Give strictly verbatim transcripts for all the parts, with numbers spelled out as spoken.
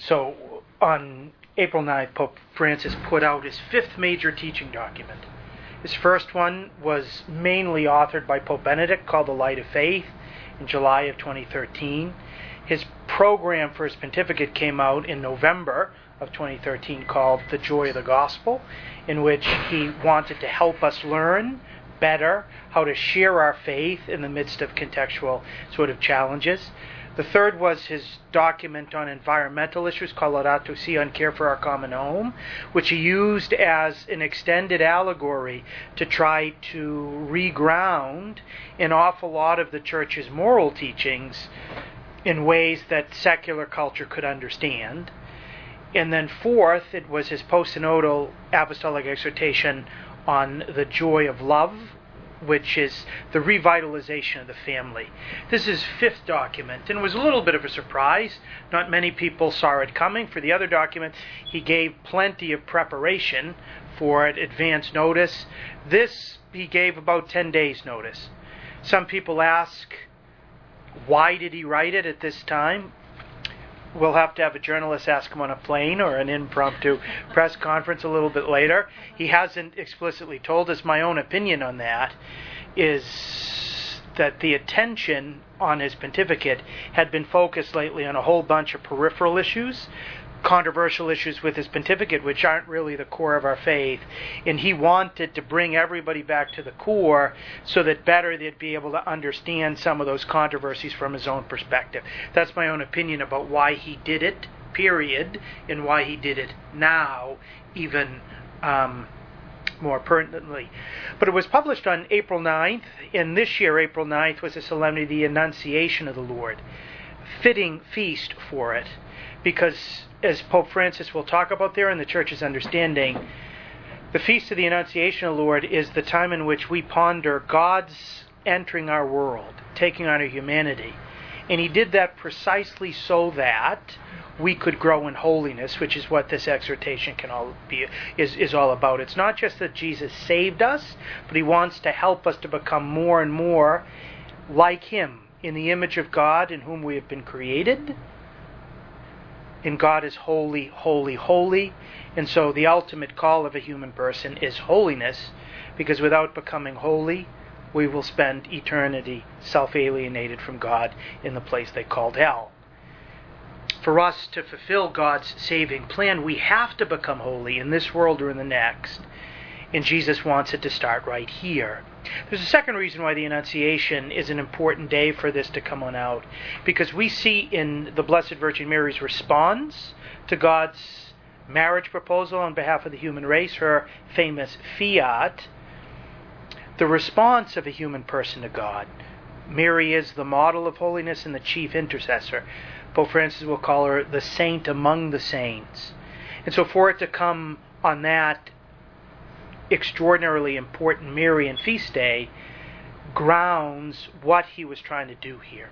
So on April ninth, Pope Francis put out his fifth major teaching document. His first one was mainly authored by Pope Benedict, called The Light of Faith, in July of twenty thirteen. His program for his pontificate came out in November of twenty thirteen, called The Joy of the Gospel, in which he wanted to help us learn better how to share our faith in the midst of contextual sort of challenges. The third was his document on environmental issues, called Laudato Si, on Care for Our Common Home, which he used as an extended allegory to try to reground an awful lot of the Church's moral teachings in ways that secular culture could understand. And then fourth, it was his post-synodal apostolic exhortation on the joy of love, which is the revitalization of the family. This is his fifth document, and it was a little bit of a surprise. Not many people saw it coming. For the other document, he gave plenty of preparation for it, advance notice. This, he gave about ten days notice. Some people ask, why did he write it at this time? We'll have to have a journalist ask him on a plane or an impromptu press conference a little bit later. He hasn't explicitly told us. My own opinion on that is that the attention on his pontificate had been focused lately on a whole bunch of peripheral issues, controversial issues with his pontificate, which aren't really the core of our faith. And he wanted to bring everybody back to the core so that better they'd be able to understand some of those controversies from his own perspective. That's my own opinion about why he did it, period, and why he did it now, even um, more pertinently. But it was published on April ninth, and this year, April ninth, was the solemnity of the Annunciation of the Lord. Fitting feast for it, because as Pope Francis will talk about there in the Church's understanding, the Feast of the Annunciation of the Lord is the time in which we ponder God's entering our world, taking on our humanity. And he did that precisely so that we could grow in holiness, which is what this exhortation can all be is, is all about. It's not just that Jesus saved us, but he wants to help us to become more and more like him, in the image of God in whom we have been created. And God is holy, holy, holy. And so the ultimate call of a human person is holiness, because without becoming holy, we will spend eternity self-alienated from God in the place they called hell. For us to fulfill God's saving plan, we have to become holy in this world or in the next. And Jesus wants it to start right here. There's a second reason why the Annunciation is an important day for this to come on out. Because we see in the Blessed Virgin Mary's response to God's marriage proposal on behalf of the human race, her famous fiat, the response of a human person to God. Mary is the model of holiness and the chief intercessor. Pope Francis will call her the saint among the saints. And so for it to come on that extraordinarily important Marian feast day grounds what he was trying to do here.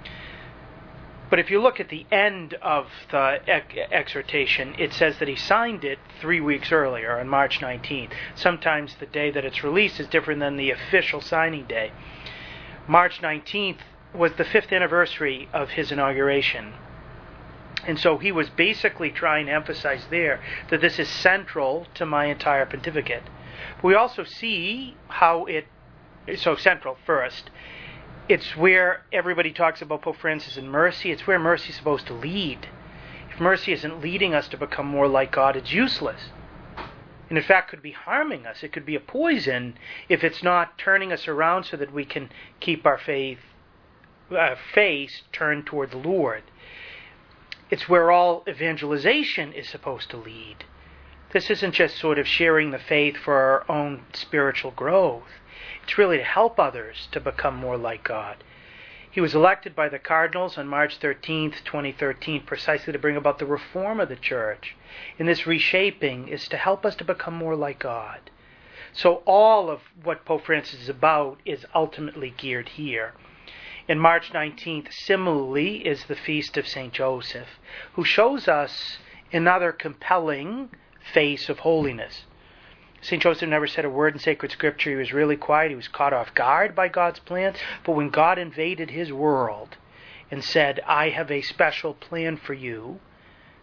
But if you look at the end of the ex- exhortation, it says that he signed it three weeks earlier, on March nineteenth. Sometimes the day that it's released is different than the official signing day. March nineteenth was the fifth anniversary of his inauguration. And so he was basically trying to emphasize there that this is central to my entire pontificate. We also see how it is so central. First, it's where everybody talks about Pope Francis and mercy. It's where mercy is supposed to lead. If mercy isn't leading us to become more like God, it's useless. And in fact could be harming us. It could be a poison if it's not turning us around so that we can keep our faith uh, face turned toward the Lord. It's where all evangelization is supposed to lead. This isn't just sort of sharing the faith for our own spiritual growth. It's really to help others to become more like God. He was elected by the cardinals on March thirteenth, twenty thirteen, precisely to bring about the reform of the Church. And this reshaping is to help us to become more like God. So all of what Pope Francis is about is ultimately geared here. And March nineteenth, similarly, is the feast of Saint Joseph, who shows us another compelling face of holiness. Saint Joseph never said a word in sacred scripture. He was really quiet. He was caught off guard by God's plan. But when God invaded his world and said, I have a special plan for you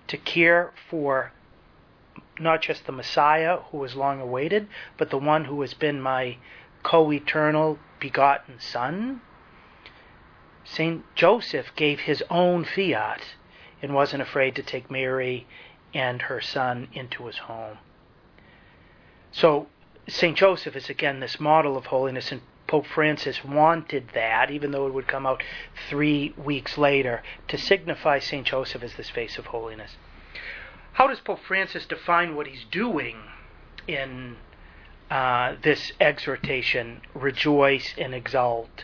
to care for not just the Messiah who was long awaited, but the one who has been my co-eternal begotten Son. Saint Joseph gave his own fiat and wasn't afraid to take Mary and her son into his home. So Saint Joseph is again this model of holiness, and Pope Francis wanted that, even though it would come out three weeks later, to signify Saint Joseph as this face of holiness. How does Pope Francis define what he's doing in uh, this exhortation, rejoice and exult?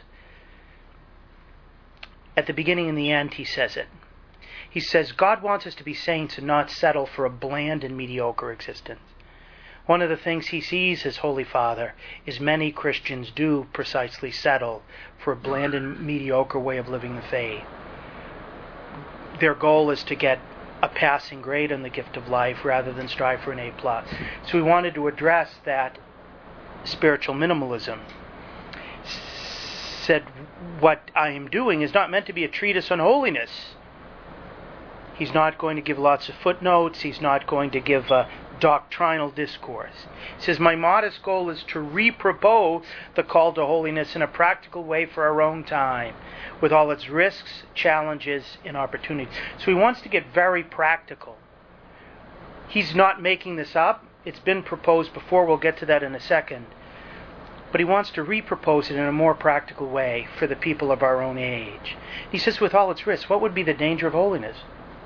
At the beginning and the end, he says it. He says, God wants us to be saints and not settle for a bland and mediocre existence. One of the things he sees as Holy Father is many Christians do precisely settle for a bland and mediocre way of living the faith. Their goal is to get a passing grade on the gift of life rather than strive for an A plus. So we wanted to address that spiritual minimalism. Said, what I am doing is not meant to be a treatise on holiness. He's not going to give lots of footnotes. He's not going to give a doctrinal discourse. He says, my modest goal is to repropose the call to holiness in a practical way for our own time, with all its risks, challenges, and opportunities. So he wants to get very practical. He's not making this up. It's been proposed before. We'll get to that in a second. But he wants to repropose it in a more practical way for the people of our own age. He says, with all its risks, what would be the danger of holiness?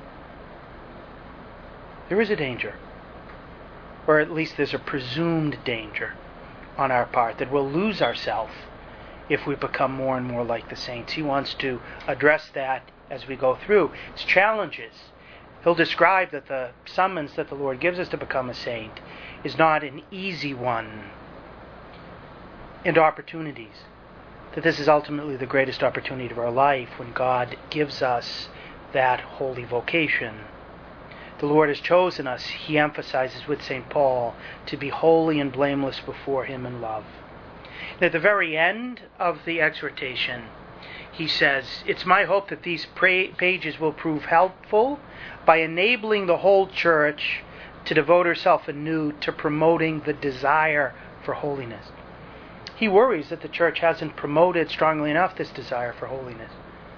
There is a danger. Or at least there's a presumed danger on our part that we'll lose ourselves if we become more and more like the saints. He wants to address that as we go through. It's challenges. He'll describe that the summons that the Lord gives us to become a saint is not an easy one. And opportunities. That this is ultimately the greatest opportunity of our life when God gives us that holy vocation. The Lord has chosen us, he emphasizes with Saint Paul, to be holy and blameless before him in love. And at the very end of the exhortation, he says, it's my hope that these pra- pages will prove helpful by enabling the whole church to devote herself anew to promoting the desire for holiness. He worries that the church hasn't promoted strongly enough this desire for holiness.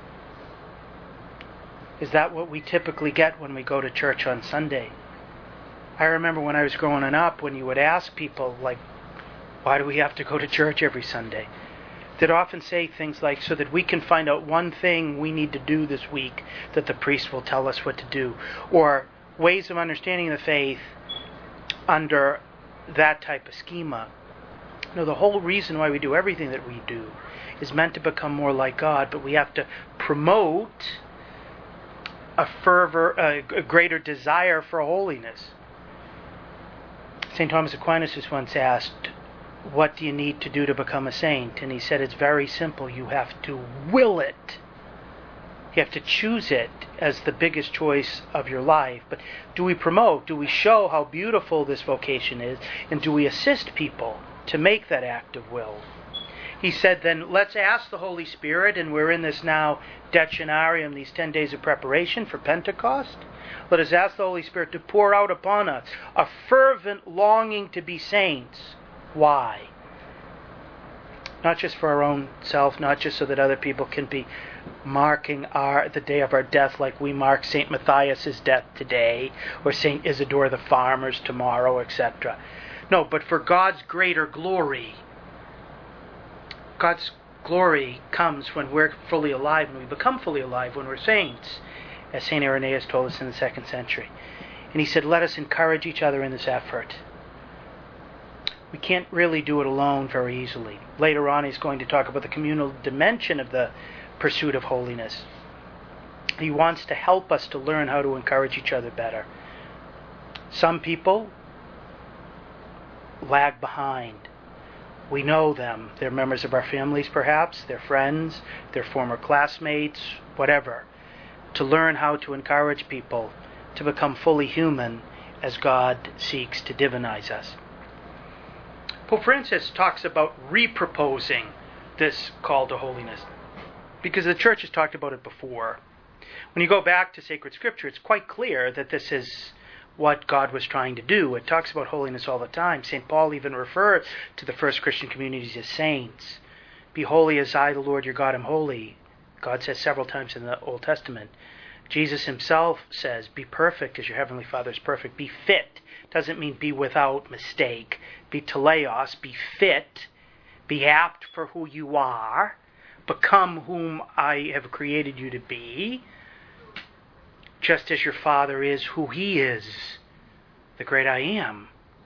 Is that what we typically get when we go to church on Sunday? I remember when I was growing up, when you would ask people, like, why do we have to go to church every Sunday? They'd often say things like, so that we can find out one thing we need to do this week that the priest will tell us what to do. Or ways of understanding the faith under that type of schema. No, the whole reason why we do everything that we do is meant to become more like God, but we have to promote a fervor, a, a greater desire for holiness. Saint Thomas Aquinas was once asked, what do you need to do to become a saint? And he said, it's very simple. You have to will it. You have to choose it as the biggest choice of your life. But do we promote? Do we show how beautiful this vocation is? And do we assist people to make that act of will? He said, then let's ask the Holy Spirit, and we're in this now Decenarium, these ten days of preparation for Pentecost. Let us ask the Holy Spirit to pour out upon us a fervent longing to be saints. Why? Not just for our own self, not just so that other people can be marking our the day of our death like we mark Saint Matthias's death today, or Saint Isidore the Farmer's tomorrow, et cetera. No, but for God's greater glory. God's glory comes when we're fully alive, and we become fully alive when we're saints, as Saint Irenaeus told us in the second century. And he said, let us encourage each other in this effort. We can't really do it alone very easily. Later on, he's going to talk about the communal dimension of the pursuit of holiness. He wants to help us to learn how to encourage each other better. Some people lag behind. We know them. They're members of our families, perhaps. They're friends. They're former classmates, whatever. To learn how to encourage people to become fully human as God seeks to divinize us. Pope Francis talks about reproposing this call to holiness, because the Church has talked about it before. When you go back to sacred scripture, it's quite clear that this is what God was trying to do. It talks about holiness all the time. Saint Paul even refers to the first Christian communities as saints. Be holy as I, the Lord your God, am holy. God says several times in the Old Testament. Jesus himself says, be perfect as your heavenly Father is perfect. Be fit. Doesn't mean be without mistake. Be teleos, be fit. Be apt for who you are. Become whom I have created you to be. Just as your Father is who he is, the great I am.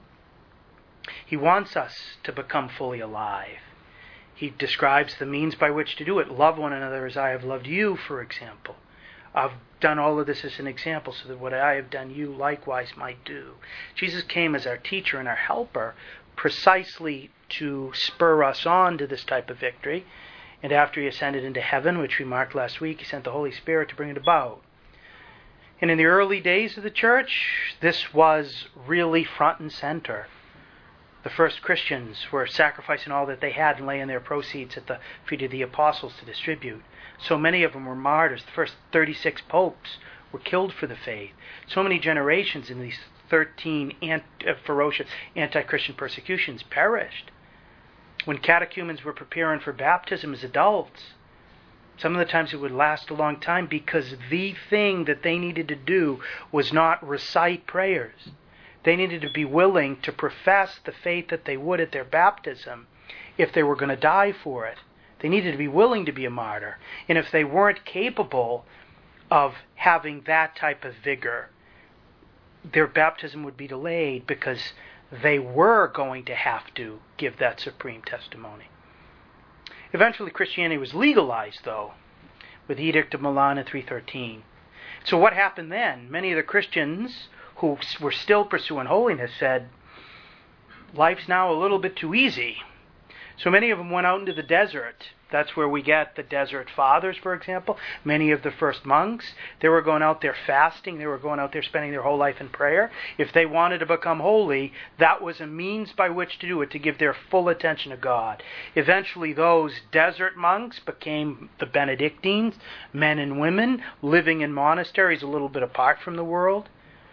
He wants us to become fully alive. He describes the means by which to do it. Love one another as I have loved you, for example. I've done all of this as an example so that what I have done you likewise might do. Jesus came as our teacher and our helper precisely to spur us on to this type of victory. And after he ascended into heaven, which we marked last week, he sent the Holy Spirit to bring it about. And in the early days of the church, this was really front and center. The first Christians were sacrificing all that they had and laying their proceeds at the feet of the apostles to distribute. So many of them were martyrs. The first thirty-six popes were killed for the faith. So many generations in these thirteen ant- uh, ferocious anti-Christian persecutions perished. When catechumens were preparing for baptism as adults, some of the times it would last a long time because the thing that they needed to do was not recite prayers. They needed to be willing to profess the faith that they would at their baptism if they were going to die for it. They needed to be willing to be a martyr. And if they weren't capable of having that type of vigor, their baptism would be delayed because they were going to have to give that supreme testimony. Eventually Christianity was legalized, though, with the Edict of Milan in three thirteen. So what happened then? Many of the Christians who were still pursuing holiness said, life's now a little bit too easy. So many of them went out into the desert. That's where we get the Desert Fathers, for example. Many of the first monks, they were going out there fasting. They were going out there spending their whole life in prayer. If they wanted to become holy, that was a means by which to do it, to give their full attention to God. Eventually, those desert monks became the Benedictines, men and women, living in monasteries a little bit apart from the world.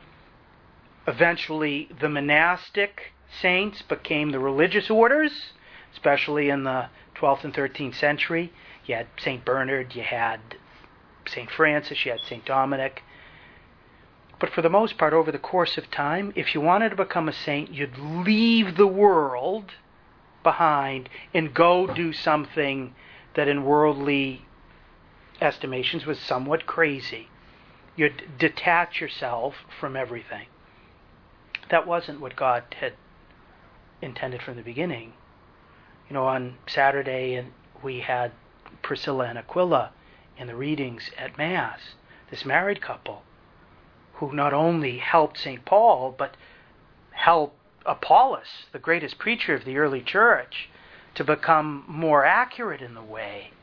Eventually, the monastic saints became the religious orders, especially in the twelfth and thirteenth century. You had Saint Bernard, you had Saint Francis, you had Saint Dominic. But for the most part, over the course of time, if you wanted to become a saint, you'd leave the world behind and go do something that in worldly estimations was somewhat crazy. You'd detach yourself from everything. That wasn't what God had intended from the beginning. You know, on Saturday and we had Priscilla and Aquila in the readings at Mass, this married couple who not only helped Saint Paul, but helped Apollos, the greatest preacher of the early church, to become more accurate in the way.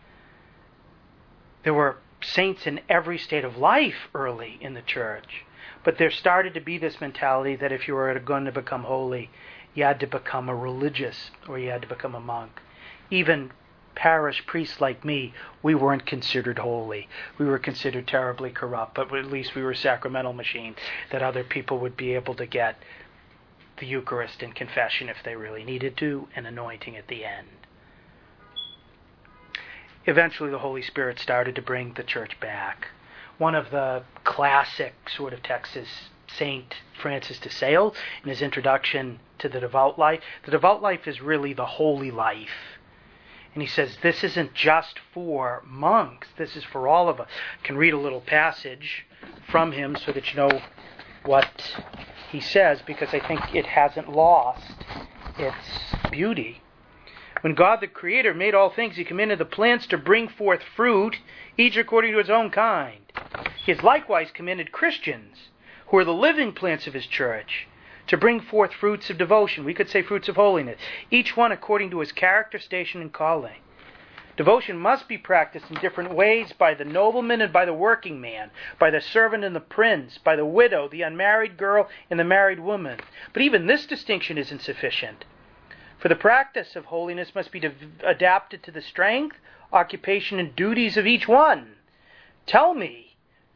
There were saints in every state of life early in the church. But there started to be this mentality that if you were going to become holy, you had to become a religious or you had to become a monk. Even parish priests like me, we weren't considered holy. We were considered terribly corrupt, but at least we were sacramental machines that other people would be able to get the Eucharist and confession if they really needed to, and anointing at the end. Eventually the Holy Spirit started to bring the church back. One of the classic sort of texts is Saint Francis de Sales in his introduction to the devout life. The devout life is really the holy life. And he says this isn't just for monks, this is for all of us. I can read a little passage from him so that you know what he says, because I think it hasn't lost its beauty. When God the Creator made all things, He commanded the plants to bring forth fruit, each according to its own kind. He has likewise commanded Christians, who are the living plants of His church, to bring forth fruits of devotion. We could say fruits of holiness, each one according to his character, station, and calling. Devotion must be practiced in different ways by the nobleman and by the working man, by the servant and the prince, by the widow, the unmarried girl, and the married woman. But even this distinction isn't sufficient. For the practice of holiness must be de- adapted to the strength, occupation, and duties of each one. Tell me,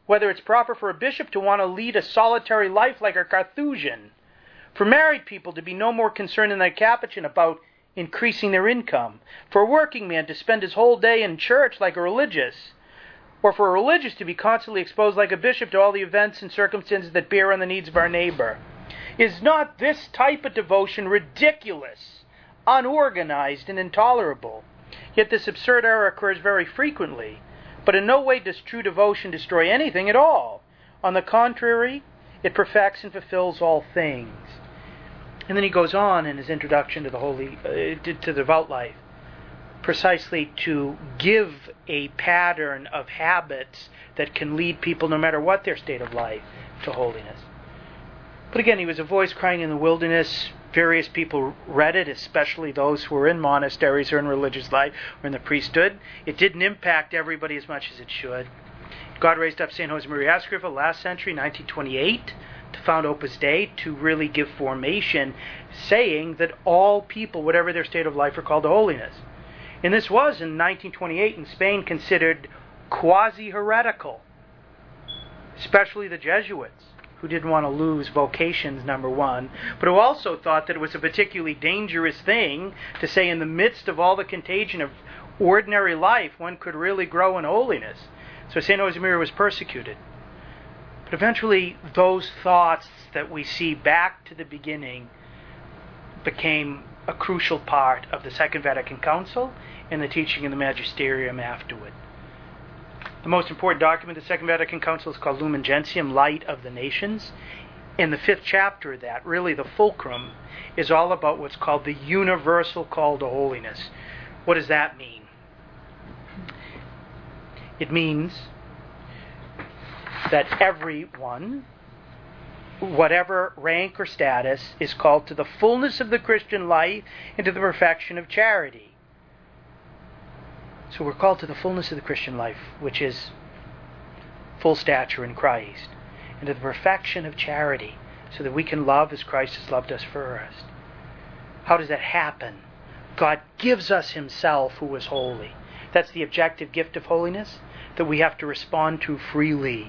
whether it's proper for a bishop to want to lead a solitary life like a Carthusian, for married people to be no more concerned than a Capuchin about increasing their income, for a working man to spend his whole day in church like a religious, or for a religious to be constantly exposed like a bishop to all the events and circumstances that bear on the needs of our neighbor. Is not this type of devotion ridiculous, unorganized, and intolerable? Yet this absurd error occurs very frequently, but in no way does true devotion destroy anything at all. On the contrary, it perfects and fulfills all things. And then he goes on in his introduction to the holy, uh, to, to devout life, precisely to give a pattern of habits that can lead people, no matter what their state of life, to holiness. But again, he was a voice crying in the wilderness. Various people read it, especially those who were in monasteries or in religious life or in the priesthood. It didn't impact everybody as much as it should. God raised up Saint Josemaria Escriva last century, nineteen twenty-eight, to found Opus Dei, to really give formation, saying that all people, whatever their state of life, are called to holiness. And this was, in nineteen twenty-eight in Spain, considered quasi-heretical, especially the Jesuits, who didn't want to lose vocations, number one, but who also thought that it was a particularly dangerous thing to say in the midst of all the contagion of ordinary life, one could really grow in holiness. So Saint Josemaria was persecuted. But eventually, those thoughts that we see back to the beginning became a crucial part of the Second Vatican Council and the teaching in the Magisterium afterward. The most important document of the Second Vatican Council is called Lumen Gentium, Light of the Nations. In the fifth chapter of that, really the fulcrum, is all about what's called the universal call to holiness. What does that mean? It means that everyone, whatever rank or status, is called to the fullness of the Christian life and to the perfection of charity. So we're called to the fullness of the Christian life, which is full stature in Christ, and to the perfection of charity, so that we can love as Christ has loved us first. How does that happen? God gives us Himself, who is holy. That's the objective gift of holiness that we have to respond to freely,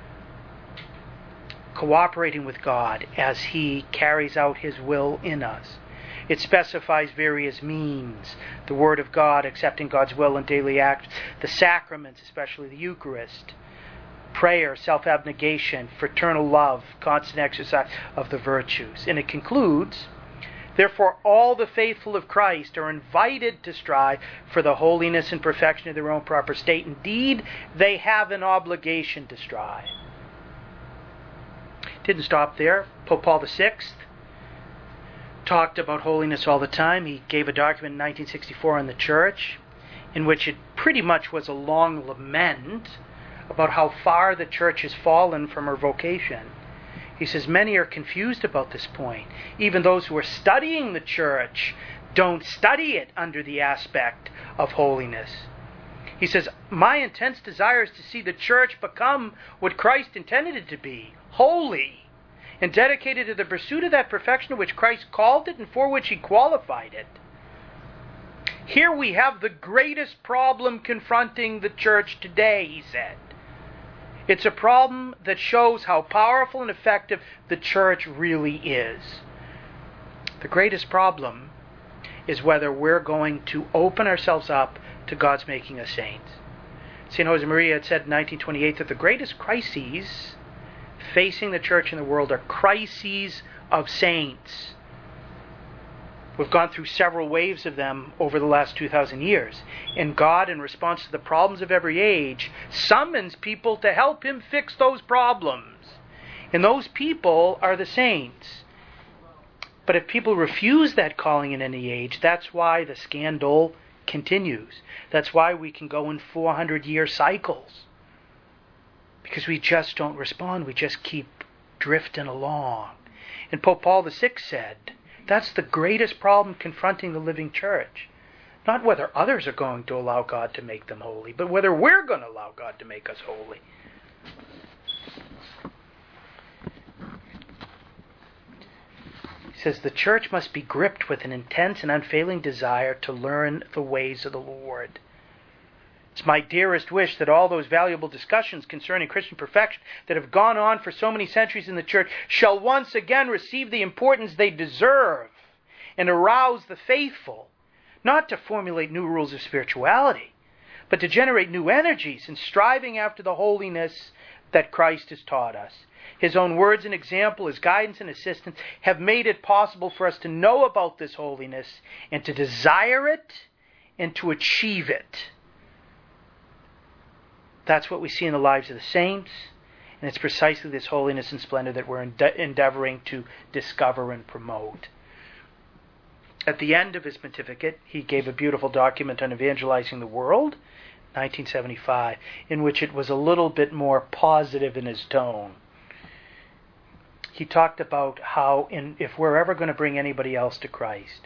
cooperating with God as He carries out His will in us. It specifies various means: the Word of God, accepting God's will in daily acts, the sacraments, especially the Eucharist, prayer, self-abnegation, fraternal love, constant exercise of the virtues. And it concludes, therefore all the faithful of Christ are invited to strive for the holiness and perfection of their own proper state. Indeed, they have an obligation to strive. Didn't stop there. Pope Paul the Sixth talked about holiness all the time. He gave a document in nineteen sixty-four on the Church, in which it pretty much was a long lament about how far the Church has fallen from her vocation. He says many are confused about this point. Even those who are studying the Church don't study it under the aspect of holiness. He says, my intense desire is to see the Church become what Christ intended it to be, holy, and dedicated to the pursuit of that perfection to which Christ called it and for which He qualified it. Here we have the greatest problem confronting the Church today, he said. It's a problem that shows how powerful and effective the Church really is. The greatest problem is whether we're going to open ourselves up to God's making us saints. Saint Josemaria had said in nineteen twenty-eight that the greatest crises facing the Church and the world are crises of saints. We've gone through several waves of them over the last two thousand years. And God, in response to the problems of every age, summons people to help Him fix those problems. And those people are the saints. But if people refuse that calling in any age, that's why the scandal continues. That's why we can go in four hundred year cycles. Because we just don't respond. We just keep drifting along. And Pope Paul the Sixth said, that's the greatest problem confronting the living Church. Not whether others are going to allow God to make them holy, but whether we're going to allow God to make us holy. He says the Church must be gripped with an intense and unfailing desire to learn the ways of the Lord. It's my dearest wish that all those valuable discussions concerning Christian perfection that have gone on for so many centuries in the Church shall once again receive the importance they deserve and arouse the faithful, not to formulate new rules of spirituality, but to generate new energies in striving after the holiness that Christ has taught us. His own words and example, His guidance and assistance have made it possible for us to know about this holiness and to desire it and to achieve it. That's what we see in the lives of the saints, and it's precisely this holiness and splendor that we're ende- endeavoring to discover and promote. At the end of his pontificate, he gave a beautiful document on evangelizing the world, nineteen seventy-five, in which it was a little bit more positive in his tone. He talked about how in, if we're ever going to bring anybody else to Christ,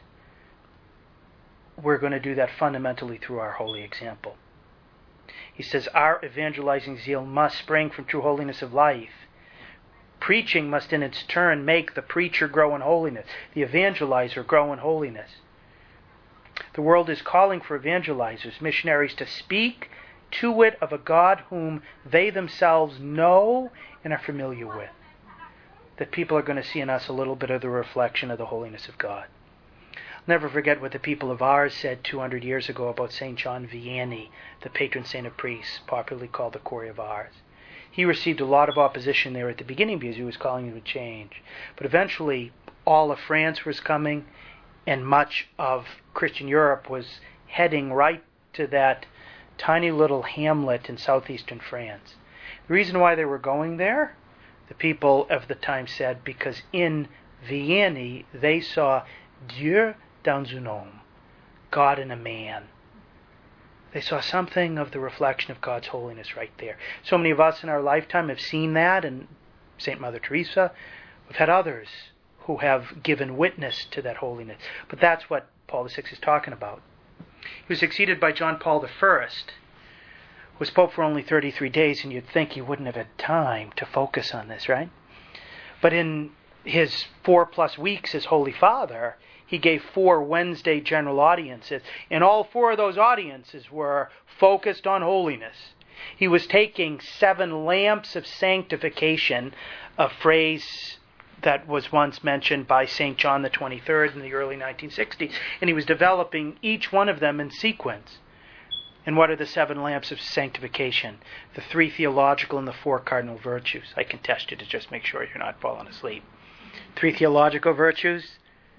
we're going to do that fundamentally through our holy example. He says, our evangelizing zeal must spring from true holiness of life. Preaching must in its turn make the preacher grow in holiness, the evangelizer grow in holiness. The world is calling for evangelizers, missionaries, to speak to it of a God whom they themselves know and are familiar with. That people are going to see in us a little bit of the reflection of the holiness of God. I'll never forget what the people of Ars said two hundred years ago about Saint John Vianney, the patron saint of priests, popularly called the Cory of Ars. He received a lot of opposition there at the beginning because he was calling them to change. But eventually, all of France was coming, and much of Christian Europe was heading right to that tiny little hamlet in southeastern France. The reason why they were going there, the people of the time said, because in Vianney they saw Dieu dans un homme, God in a man. They saw something of the reflection of God's holiness right there. So many of us in our lifetime have seen that, and Saint Mother Teresa. We've had others who have given witness to that holiness. But that's what Paul the Sixth is talking about. He was succeeded by John Paul the First, who was Pope for only thirty-three days, and you'd think he wouldn't have had time to focus on this, right? But in his four plus weeks as Holy Father, he gave four Wednesday general audiences, and all four of those audiences were focused on holiness. He was taking seven lamps of sanctification, a phrase that was once mentioned by Saint John the twenty-third in the early nineteen sixties, and he was developing each one of them in sequence. And what are the seven lamps of sanctification? The three theological and the four cardinal virtues. I can test you to just make sure you're not falling asleep. Three theological virtues.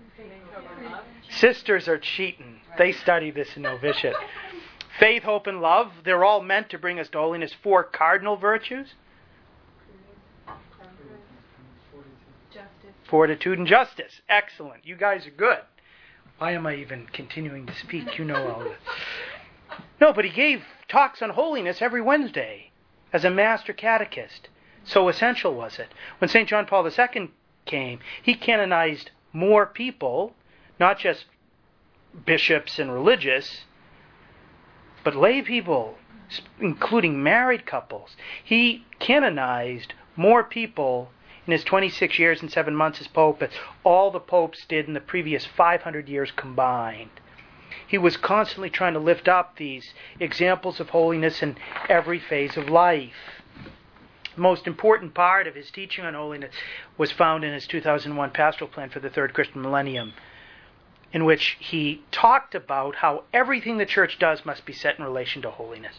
Sisters are cheating. They study this in novitiate. Faith, hope, and love. They're all meant to bring us to holiness. Four cardinal virtues. Justice. Fortitude and justice. Excellent. You guys are good. Why am I even continuing to speak? You know all this. No, but he gave talks on holiness every Wednesday as a master catechist. So essential was it. When Saint John Paul the Second came, he canonized more people, not just bishops and religious, but lay people, including married couples. He canonized more people in his twenty-six years and seven months as Pope as all the popes did in the previous five hundred years combined. He was constantly trying to lift up these examples of holiness in every phase of life. The most important part of his teaching on holiness was found in his two thousand one Pastoral Plan for the Third Christian Millennium, in which he talked about how everything the Church does must be set in relation to holiness.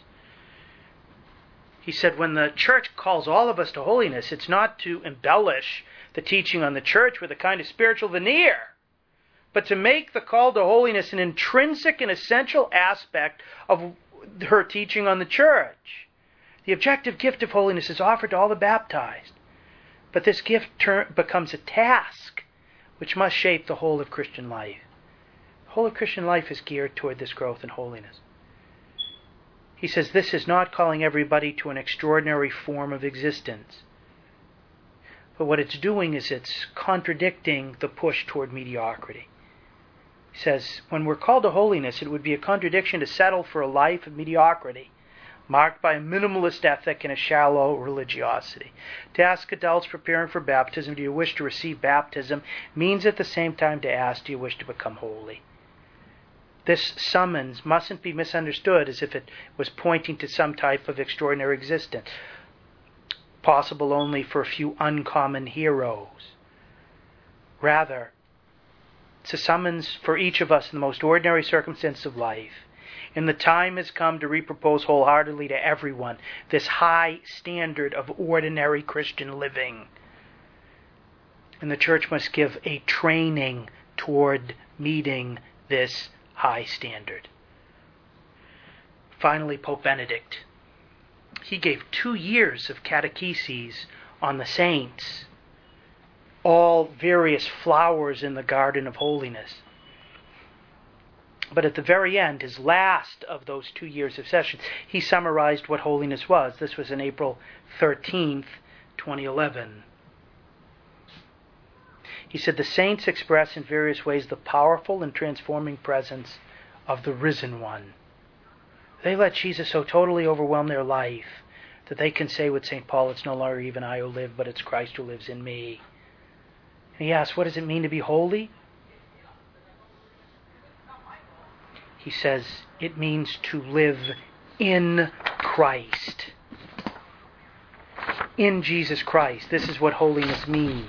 He said when the Church calls all of us to holiness, it's not to embellish the teaching on the Church with a kind of spiritual veneer, but to make the call to holiness an intrinsic and essential aspect of her teaching on the Church. The objective gift of holiness is offered to all the baptized, but this gift ter- becomes a task which must shape the whole of Christian life. The whole of Christian life is geared toward this growth in holiness. He says this is not calling everybody to an extraordinary form of existence, but what it's doing is it's contradicting the push toward mediocrity. He says, when we're called to holiness, it would be a contradiction to settle for a life of mediocrity, marked by a minimalist ethic and a shallow religiosity. To ask adults preparing for baptism, do you wish to receive baptism, means at the same time to ask, do you wish to become holy? This summons mustn't be misunderstood as if it was pointing to some type of extraordinary existence, possible only for a few uncommon heroes. Rather, it's a summons for each of us in the most ordinary circumstances of life. And the time has come to repropose wholeheartedly to everyone this high standard of ordinary Christian living. And the Church must give a training toward meeting this high standard. Finally, Pope Benedict. He gave two years of catecheses on the saints, all various flowers in the garden of holiness. But at the very end, his last of those two years of sessions, he summarized what holiness was. This was on April thirteenth, twenty eleven. He said, the saints express in various ways the powerful and transforming presence of the risen one. They let Jesus so totally overwhelm their life that they can say with Saint Paul, it's no longer even I who live, but it's Christ who lives in me. And he asks, what does it mean to be holy? He says, it means to live in Christ. In Jesus Christ. This is what holiness means.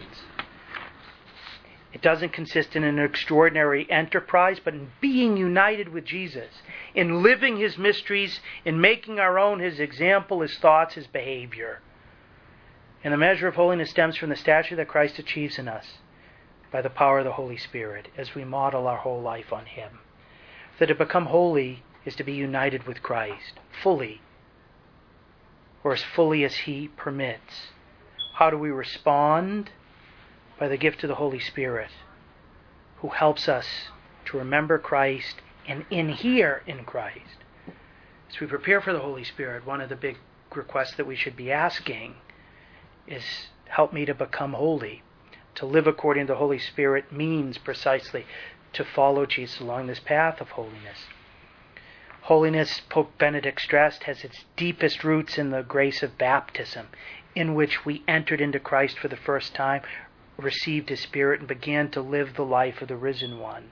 It doesn't consist in an extraordinary enterprise, but in being united with Jesus, in living his mysteries, in making our own his example, his thoughts, his behavior. And the measure of holiness stems from the stature that Christ achieves in us by the power of the Holy Spirit as we model our whole life on him. That to become holy is to be united with Christ, fully, or as fully as he permits. How do we respond? By the gift of the Holy Spirit, who helps us to remember Christ and inhere in Christ. As we prepare for the Holy Spirit, one of the big requests that we should be asking is, help me to become holy. To live according to the Holy Spirit means precisely to follow Jesus along this path of holiness. Holiness, Pope Benedict stressed, has its deepest roots in the grace of baptism, in which we entered into Christ for the first time, received his Spirit, and began to live the life of the risen one.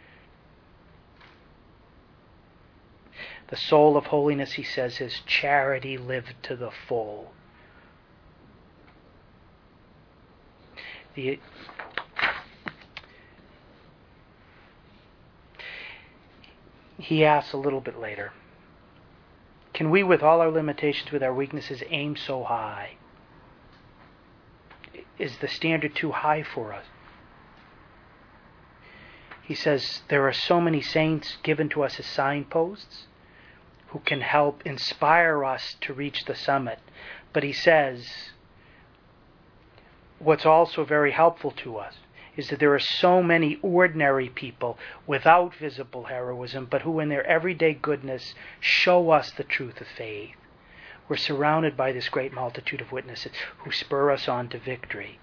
The soul of holiness, he says, is charity lived to the full. The He asks a little bit later, can we, with all our limitations, with our weaknesses, aim so high? Is the standard too high for us? He says there are so many saints given to us as signposts who can help inspire us to reach the summit. But he says what's also very helpful to us is that there are so many ordinary people without visible heroism, but who in their everyday goodness show us the truth of faith. We're surrounded by this great multitude of witnesses who spur us on to victory.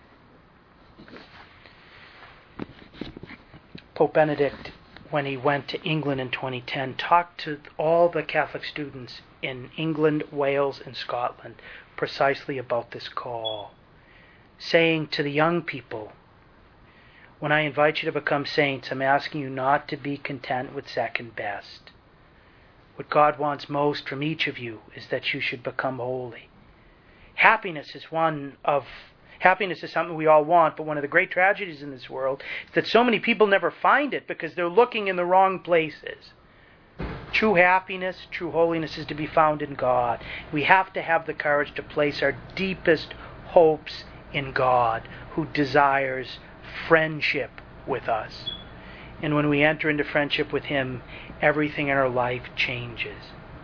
Pope Benedict, when he went to England in twenty ten, talked to all the Catholic students in England, Wales, and Scotland precisely about this call, saying to the young people, when I invite you to become saints, I'm asking you not to be content with second best. What God wants most from each of you is that you should become holy. Happiness is one of happiness is something we all want, but one of the great tragedies in this world is that so many people never find it because they're looking in the wrong places. True happiness, true holiness is to be found in God. We have to have the courage to place our deepest hopes in God, who desires friendship with us. And when we enter into friendship with him, everything in our life changes.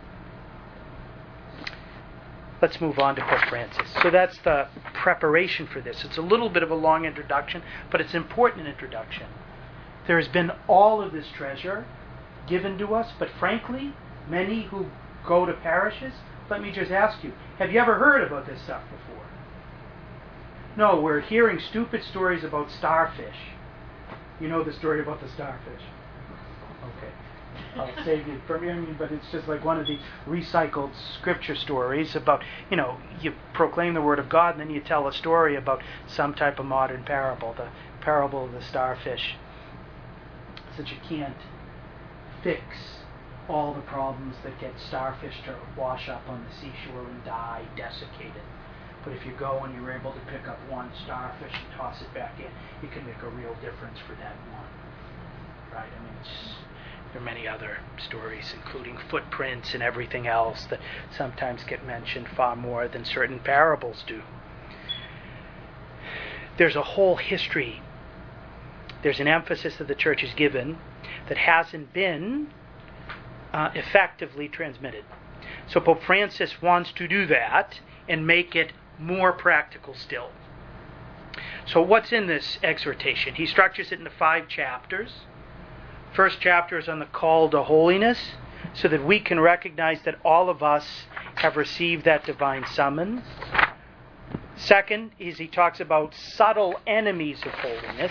Let's move on to Pope Francis. So that's the preparation for this. It's a little bit of a long introduction, but it's an important introduction. There has been all of this treasure given to us, but frankly, many who go to parishes, let me just ask you, have you ever heard about this stuff before? No, we're hearing stupid stories about starfish. You know the story about the starfish. Okay. I'll save you from you, but it's just like one of the recycled scripture stories about, you know, you proclaim the word of God and then you tell a story about some type of modern parable, the parable of the starfish. So that you can't fix all the problems that get starfish to wash up on the seashore and die desiccated. But if you go and you're able to pick up one starfish and toss it back in, it can make a real difference for that one. Right? I mean, it's, there are many other stories, including footprints and everything else, that sometimes get mentioned far more than certain parables do. There's a whole history. There's an emphasis that the church has given that hasn't been uh, effectively transmitted. So Pope Francis wants to do that and make it more practical still. So what's in this exhortation? He structures it into five chapters. First chapter is on the call to holiness, so that we can recognize that all of us have received that divine summons. Second is he talks about subtle enemies of holiness,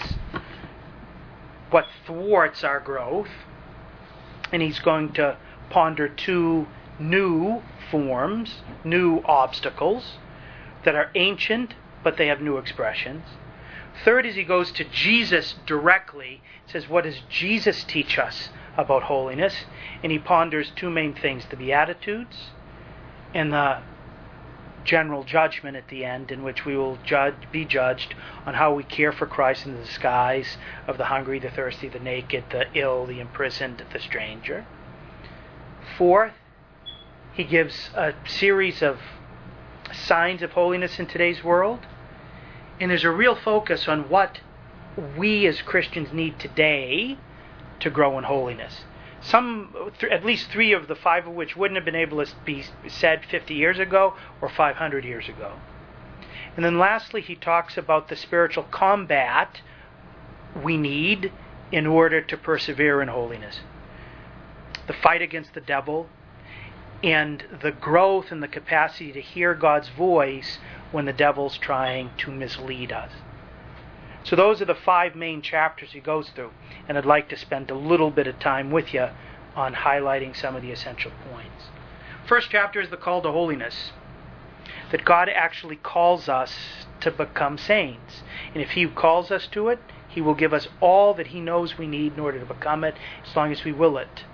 what thwarts our growth. And he's going to ponder two new forms, new obstacles that are ancient, but they have new expressions. Third is he goes to Jesus directly, says, what does Jesus teach us about holiness? And he ponders two main things, the Beatitudes and the general judgment at the end, in which we will judge, be judged on how we care for Christ in the disguise of the hungry, the thirsty, the naked, the ill, the imprisoned, the stranger. Fourth, he gives a series of signs of holiness in today's world. And there's a real focus on what we as Christians need today to grow in holiness. Some, th- at least three of the five of which wouldn't have been able to be said fifty years ago or five hundred years ago. And then lastly, he talks about the spiritual combat we need in order to persevere in holiness. The fight against the devil and the growth and the capacity to hear God's voice when the devil's trying to mislead us. So those are the five main chapters he goes through, and I'd like to spend a little bit of time with you on highlighting some of the essential points. First chapter is the call to holiness, that God actually calls us to become saints. And if he calls us to it, he will give us all that he knows we need in order to become it, as long as we will it.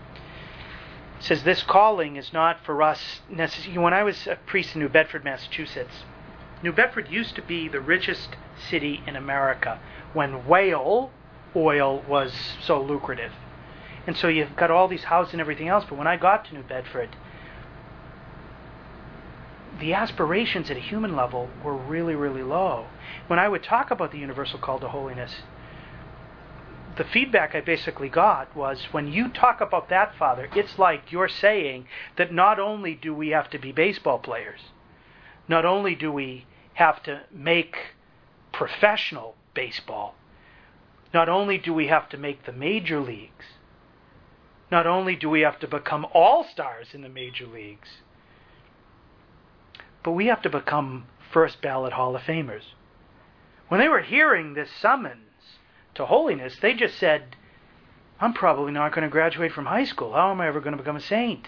It says this calling is not for us necessarily. When I was a priest in New Bedford, Massachusetts, New Bedford used to be the richest city in America when whale oil was so lucrative. And so you've got all these houses and everything else, but when I got to New Bedford, the aspirations at a human level were really, really low. When I would talk about the universal call to holiness, the feedback I basically got was, when you talk about that, Father, it's like you're saying that not only do we have to be baseball players, not only do we have to make professional baseball, not only do we have to make the major leagues, not only do we have to become all-stars in the major leagues, but we have to become first ballot Hall of Famers. When they were hearing this summons to holiness, they just said, I'm probably not going to graduate from high school. How am I ever going to become a saint?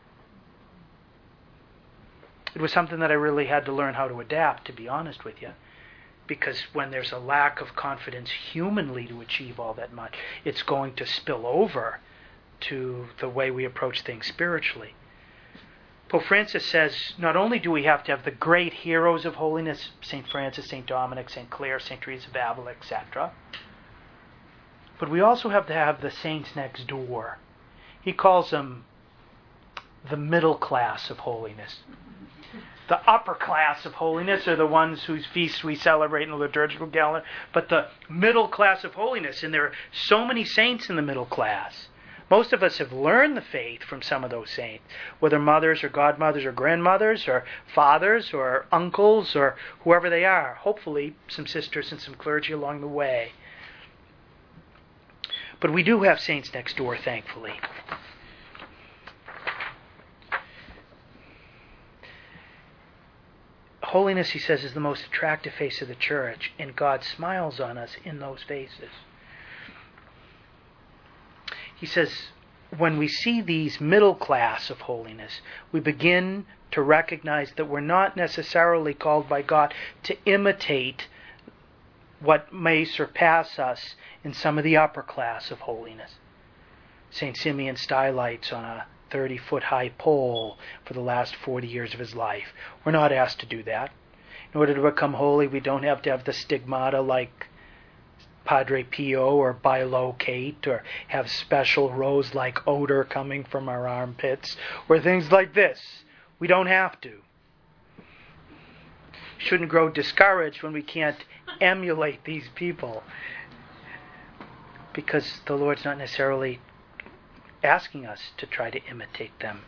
It was something that I really had to learn how to adapt, to be honest with you. Because when there's a lack of confidence humanly to achieve all that much, it's going to spill over to the way we approach things spiritually. Pope Francis says, not only do we have to have the great heroes of holiness, Saint Francis, Saint Dominic, Saint Clare, Saint Teresa of Avila, et cetera, but we also have to have the saints next door. He calls them the middle class of holiness. The upper class of holiness are the ones whose feasts we celebrate in the liturgical calendar, but the middle class of holiness, and there are so many saints in the middle class. Most of us have learned the faith from some of those saints, whether mothers or godmothers or grandmothers or fathers or uncles or whoever they are. Hopefully some sisters and some clergy along the way. But we do have saints next door, thankfully. Holiness, he says, is the most attractive face of the church, and God smiles on us in those faces. He says, when we see these middle class of holiness, we begin to recognize that we're not necessarily called by God to imitate what may surpass us in some of the upper class of holiness. Saint Simeon Stylites on a thirty-foot high pole for the last forty years of his life. We're not asked to do that. In order to become holy, we don't have to have the stigmata like Padre Pio or bilocate, or have special rose-like odor coming from our armpits, or things like this. We don't have to. Shouldn't grow discouraged when we can't emulate these people, because the Lord's not necessarily asking us to try to imitate them.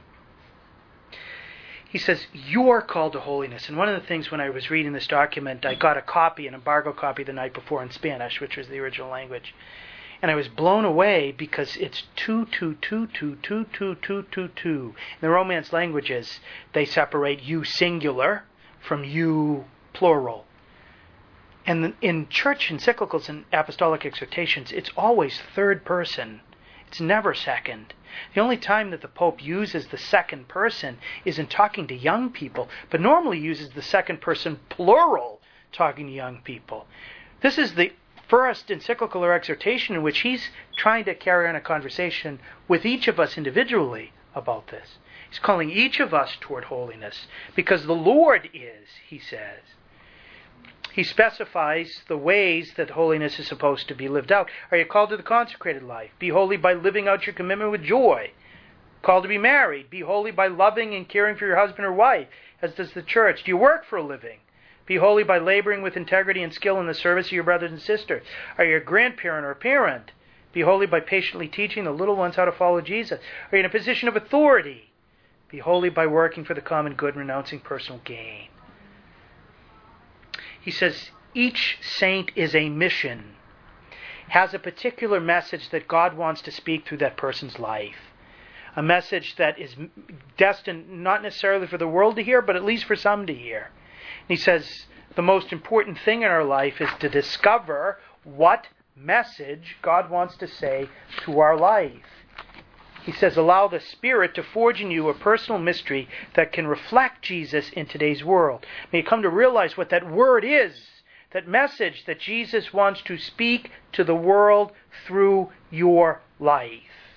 He says, you're called to holiness. And one of the things when I was reading this document, I got a copy, an embargo copy the night before in Spanish, which was the original language. And I was blown away because it's two, two, two, two, two, two, two, two, two. In the Romance languages, they separate you singular from you plural. And in church encyclicals and apostolic exhortations, it's always third person. It's never second. The only time that the Pope uses the second person is in talking to young people, but normally uses the second person plural talking to young people. This is the first encyclical or exhortation in which he's trying to carry on a conversation with each of us individually about this. He's calling each of us toward holiness because the Lord is, he says. He specifies the ways that holiness is supposed to be lived out. Are you called to the consecrated life? Be holy by living out your commitment with joy. Called to be married? Be holy by loving and caring for your husband or wife, as does the church. Do you work for a living? Be holy by laboring with integrity and skill in the service of your brothers and sisters. Are you a grandparent or a parent? Be holy by patiently teaching the little ones how to follow Jesus. Are you in a position of authority? Be holy by working for the common good and renouncing personal gain. He says each saint is a mission, has a particular message that God wants to speak through that person's life. A message that is destined not necessarily for the world to hear, but at least for some to hear. And he says the most important thing in our life is to discover what message God wants to say to our life. He says, allow the Spirit to forge in you a personal mystery that can reflect Jesus in today's world. May you come to realize what that word is, that message that Jesus wants to speak to the world through your life.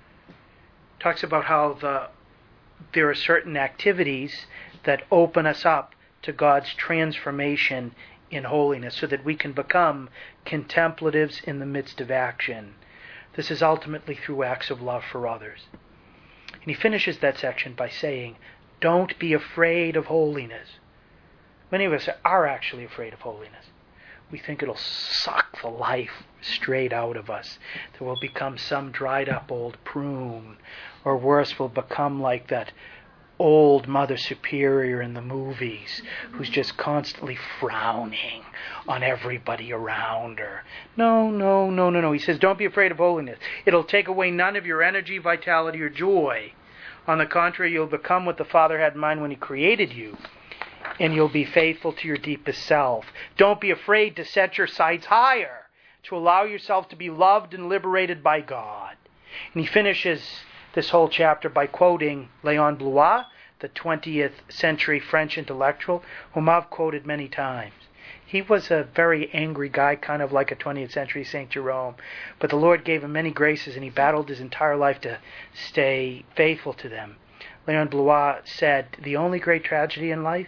Talks about how the there are certain activities that open us up to God's transformation in holiness so that we can become contemplatives in the midst of action. This is ultimately through acts of love for others. And he finishes that section by saying, don't be afraid of holiness. Many of us are actually afraid of holiness. We think it'll suck the life straight out of us. That we'll become some dried up old prune. Or worse, we'll become like that old Mother Superior in the movies who's just constantly frowning on everybody around her. No, no, no, no, no. He says, don't be afraid of holiness. It'll take away none of your energy, vitality, or joy. On the contrary, you'll become what the Father had in mind when He created you, and you'll be faithful to your deepest self. Don't be afraid to set your sights higher, to allow yourself to be loved and liberated by God. And he finishes this whole chapter by quoting Léon Blois, the twentieth century French intellectual, whom I've quoted many times. He was a very angry guy, kind of like a twentieth century Saint Jerome. But the Lord gave him many graces, and he battled his entire life to stay faithful to them. Léon Blois said, the only great tragedy in life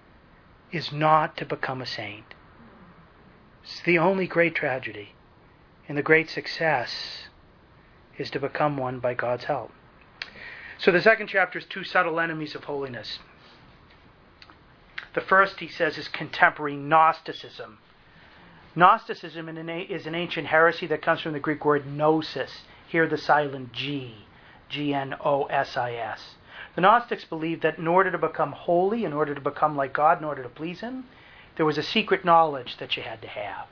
is not to become a saint. It's the only great tragedy. And the great success is to become one by God's help. So the second chapter is two subtle enemies of holiness. The first, he says, is contemporary Gnosticism. Gnosticism is an ancient heresy that comes from the Greek word gnosis. Here the silent G, G N O S I S. The Gnostics believed that in order to become holy, in order to become like God, in order to please Him, there was a secret knowledge that you had to have.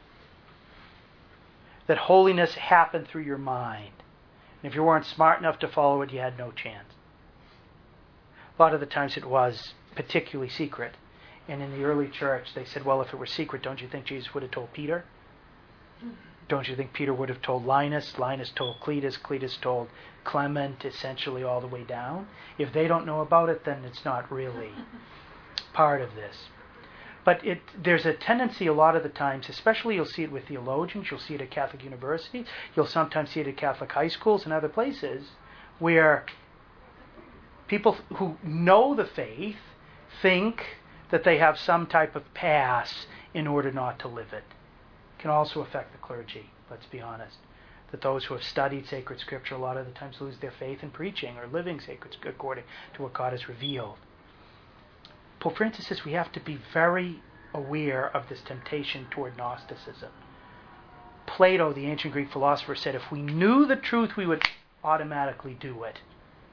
That holiness happened through your mind. And if you weren't smart enough to follow it, you had no chance. A lot of the times it was particularly secret. And in the early church, they said, well, if it were secret, don't you think Jesus would have told Peter? Don't you think Peter would have told Linus? Linus told Cletus. Cletus told Clement, essentially all the way down. If they don't know about it, then it's not really part of this. But it, there's a tendency a lot of the times, especially you'll see it with theologians, you'll see it at Catholic universities, you'll sometimes see it at Catholic high schools and other places, where people who know the faith think that they have some type of pass in order not to live it. It can also affect the clergy, let's be honest. That those who have studied sacred scripture a lot of the times lose their faith in preaching or living sacred according to what God has revealed. Pope Francis says we have to be very aware of this temptation toward Gnosticism. Plato, the ancient Greek philosopher, said if we knew the truth, we would automatically do it.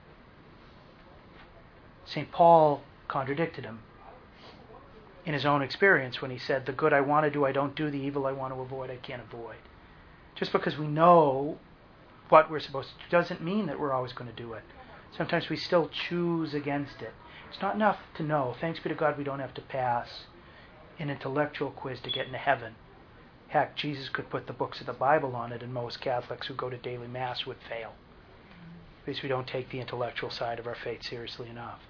Saint Paul contradicted him in his own experience when he said, the good I want to do, I don't do. The evil I want to avoid, I can't avoid. Just because we know what we're supposed to do doesn't mean that we're always going to do it. Sometimes we still choose against it. It's not enough to know. Thanks be to God we don't have to pass an intellectual quiz to get into heaven. Heck, Jesus could put the books of the Bible on it, and most Catholics who go to daily Mass would fail. Because we don't take the intellectual side of our faith seriously enough.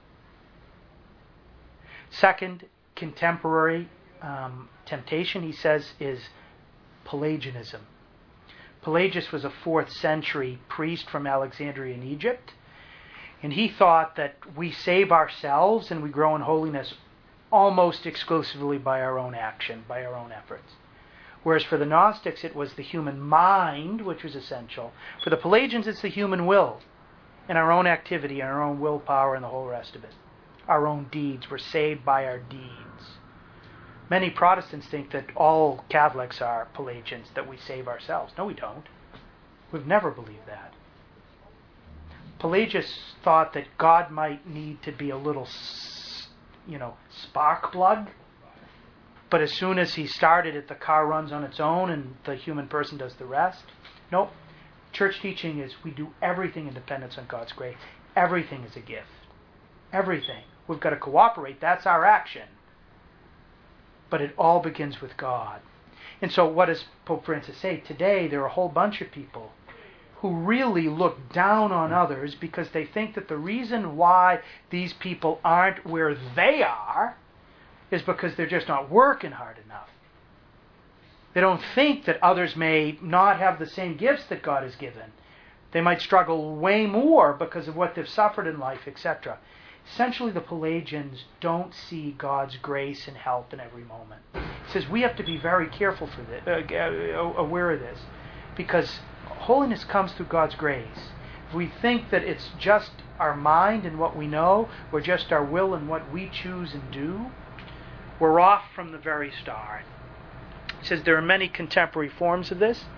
Second, contemporary um, temptation, he says, is Pelagianism. Pelagius was a fourth century priest from Alexandria in Egypt, and he thought that we save ourselves and we grow in holiness almost exclusively by our own action, by our own efforts. Whereas for the Gnostics it was the human mind which was essential. For the Pelagians it's the human will and our own activity and our own willpower and the whole rest of it. Our own deeds. We're saved by our deeds. Many Protestants think that all Catholics are Pelagians, that we save ourselves. No, we don't. We've never believed that. Pelagius thought that God might need to be a little, you know, spark plug, but as soon as he started it, the car runs on its own and the human person does the rest. Nope. Church teaching is we do everything in dependence on God's grace. Everything is a gift. Everything. We've got to cooperate. That's our action. But it all begins with God. And so what does Pope Francis say? Today there are a whole bunch of people who really look down on others because they think that the reason why these people aren't where they are is because they're just not working hard enough. They don't think that others may not have the same gifts that God has given. They might struggle way more because of what they've suffered in life, et cetera. Essentially, the Pelagians don't see God's grace and help in every moment. He says we have to be very careful for this, uh, aware of this, because holiness comes through God's grace. If we think that it's just our mind and what we know, or just our will and what we choose and do, we're off from the very start. He says there are many contemporary forms of this,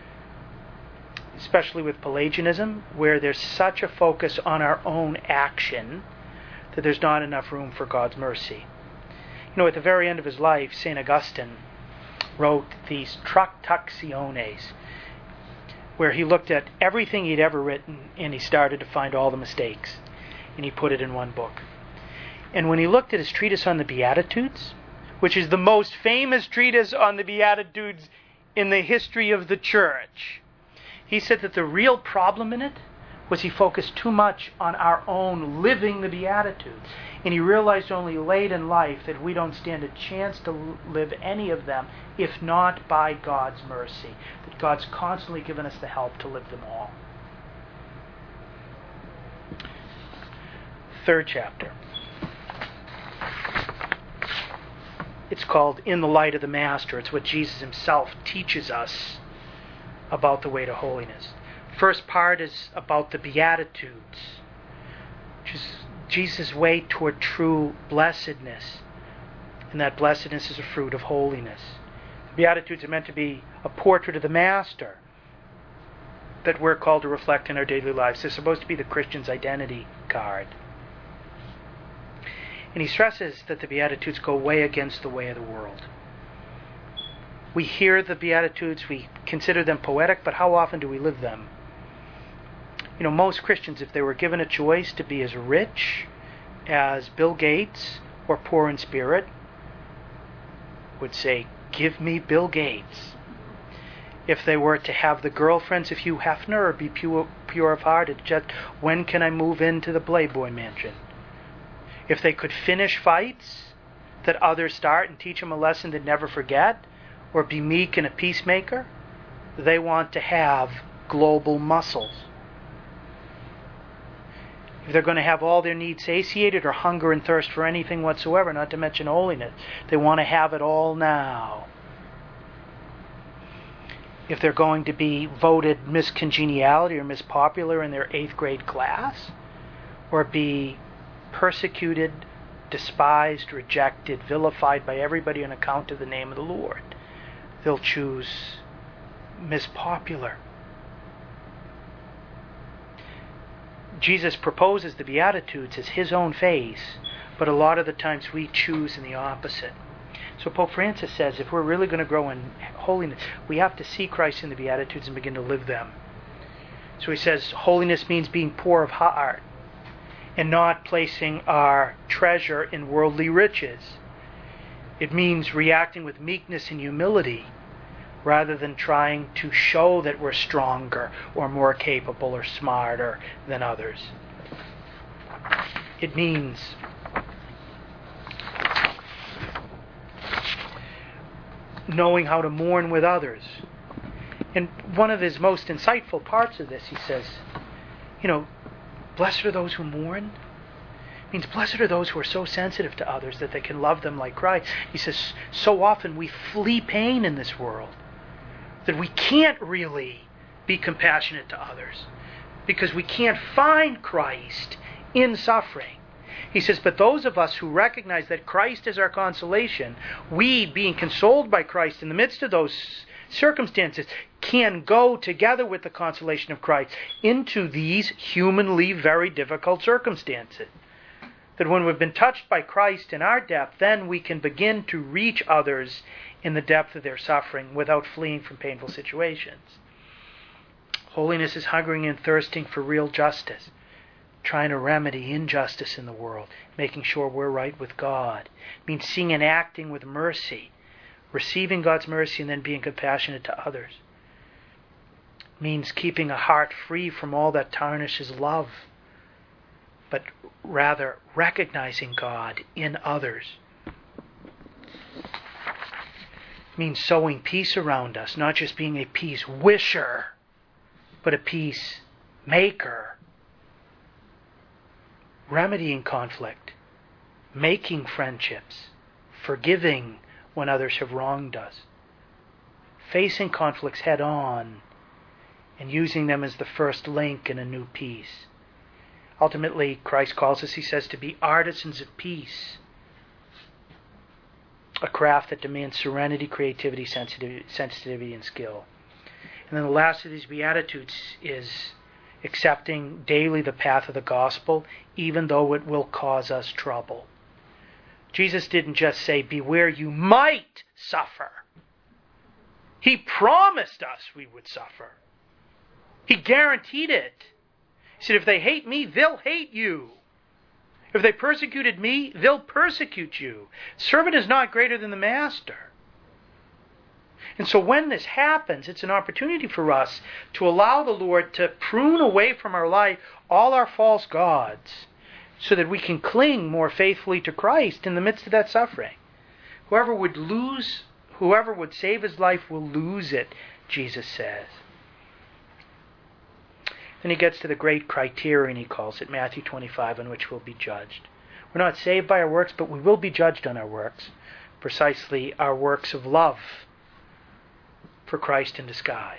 especially with Pelagianism, where there's such a focus on our own action that there's not enough room for God's mercy. You know, at the very end of his life, Saint Augustine wrote these Tractationes, where he looked at everything he'd ever written and he started to find all the mistakes, and he put it in one book. And when he looked at his treatise on the Beatitudes, which is the most famous treatise on the Beatitudes in the history of the Church, he said that the real problem in it was he focused too much on our own living the Beatitudes. And he realized only late in life that we don't stand a chance to live any of them if not by God's mercy. That God's constantly given us the help to live them all. Third chapter. It's called In the Light of the Master. It's what Jesus himself teaches us about the way to holiness. First part is about the Beatitudes, which is Jesus' way toward true blessedness. And that blessedness is a fruit of holiness. The Beatitudes are meant to be a portrait of the Master that we're called to reflect in our daily lives. They're supposed to be the Christian's identity card. And he stresses that the Beatitudes go way against the way of the world. We hear the Beatitudes, we consider them poetic, but how often do we live them? You know, most Christians, if they were given a choice to be as rich as Bill Gates or poor in spirit, would say, give me Bill Gates. If they were to have the girlfriends of Hugh Hefner or be pure, pure of heart, it's just, when can I move into the Playboy mansion? If they could finish fights that others start and teach them a lesson to never forget, or be meek and a peacemaker. They want to have global muscles. If they're going to have all their needs satiated or hunger and thirst for anything whatsoever, not to mention holiness, they want to have it all now. If they're going to be voted Miss Congeniality or Miss Popular in their eighth grade class, or be persecuted, despised, rejected, vilified by everybody on account of the name of the Lord, they'll choose Miss Popular. Jesus proposes the Beatitudes as his own face, but a lot of the times we choose in the opposite. So Pope Francis says if we're really going to grow in holiness, we have to see Christ in the Beatitudes and begin to live them. So he says holiness means being poor of heart and not placing our treasure in worldly riches. It means reacting with meekness and humility rather than trying to show that we're stronger or more capable or smarter than others. It means knowing how to mourn with others. And one of his most insightful parts of this, he says, you know, blessed are those who mourn. It means blessed are those who are so sensitive to others that they can love them like Christ. He says, so often we flee pain in this world that we can't really be compassionate to others because we can't find Christ in suffering. He says, but those of us who recognize that Christ is our consolation, we, being consoled by Christ in the midst of those circumstances, can go together with the consolation of Christ into these humanly very difficult circumstances. That when we've been touched by Christ in our depth, then we can begin to reach others in the depth of their suffering without fleeing from painful situations. Holiness is hungering and thirsting for real justice, trying to remedy injustice in the world, making sure we're right with God. It means seeing and acting with mercy, receiving God's mercy and then being compassionate to others. It means keeping a heart free from all that tarnishes love, but rather recognizing God in others. It means sowing peace around us, not just being a peace wisher, but a peace maker. Remedying conflict, making friendships, forgiving when others have wronged us, facing conflicts head on, and using them as the first link in a new peace. Ultimately, Christ calls us, he says, to be artisans of peace, a craft that demands serenity, creativity, sensitivity, sensitivity and skill. And then the last of these Beatitudes is accepting daily the path of the gospel, even though it will cause us trouble. Jesus didn't just say, beware, you might suffer. He promised us we would suffer. He guaranteed it. He said, if they hate me, they'll hate you. If they persecuted me, they'll persecute you. Servant is not greater than the master. And so when this happens, it's an opportunity for us to allow the Lord to prune away from our life all our false gods so that we can cling more faithfully to Christ in the midst of that suffering. Whoever would lose, whoever would save his life will lose it, Jesus says. Then he gets to the great criterion, he calls it, Matthew twenty-five, on which we'll be judged. We're not saved by our works, but we will be judged on our works, precisely our works of love for Christ in disguise.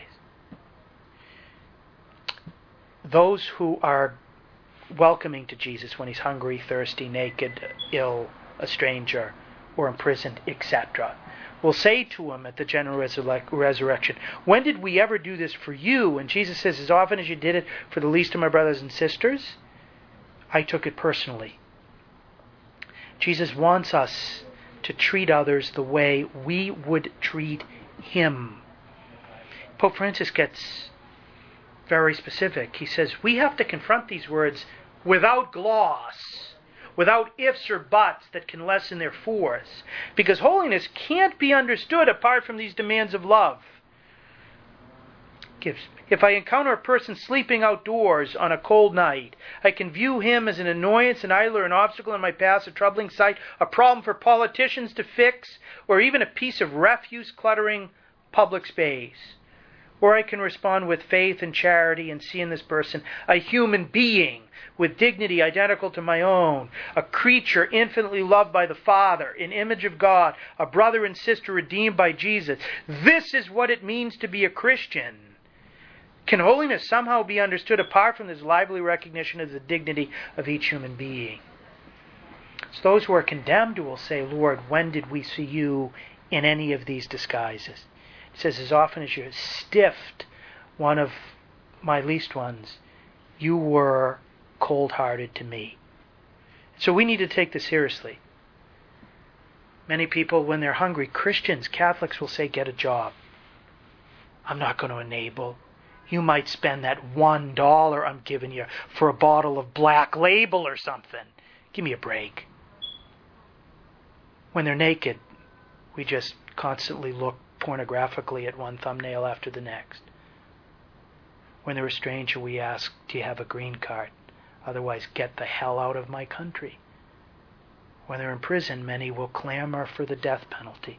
Those who are welcoming to Jesus when he's hungry, thirsty, naked, ill, a stranger, or imprisoned, et cetera, will say to him at the general resurrec- resurrection, when did we ever do this for you? And Jesus says, as often as you did it for the least of my brothers and sisters, I took it personally. Jesus wants us to treat others the way we would treat him. Pope Francis gets very specific. He says, we have to confront these words without gloss, without ifs or buts that can lessen their force, because holiness can't be understood apart from these demands of love. gives. If I encounter a person sleeping outdoors on a cold night, I can view him as an annoyance, an idler, an obstacle in my path, a troubling sight, a problem for politicians to fix, or even a piece of refuse cluttering public space. Or I can respond with faith and charity and see in this person a human being with dignity identical to my own, a creature infinitely loved by the Father, an image of God, a brother and sister redeemed by Jesus. This is what it means to be a Christian. Can holiness somehow be understood apart from this lively recognition of the dignity of each human being? It's those who are condemned who will say, Lord, when did we see you in any of these disguises? It says, as often as you stiffed one of my least ones, you were cold-hearted to me. So we need to take this seriously. Many people, when they're hungry, Christians, Catholics will say, get a job. I'm not going to enable. You might spend that one dollar I'm giving you for a bottle of Black Label or something. Give me a break. When they're naked, we just constantly look pornographically at one thumbnail after the next. When they're a stranger, we ask, do you have a green card? Otherwise, get the hell out of my country. When they're in prison, many will clamor for the death penalty.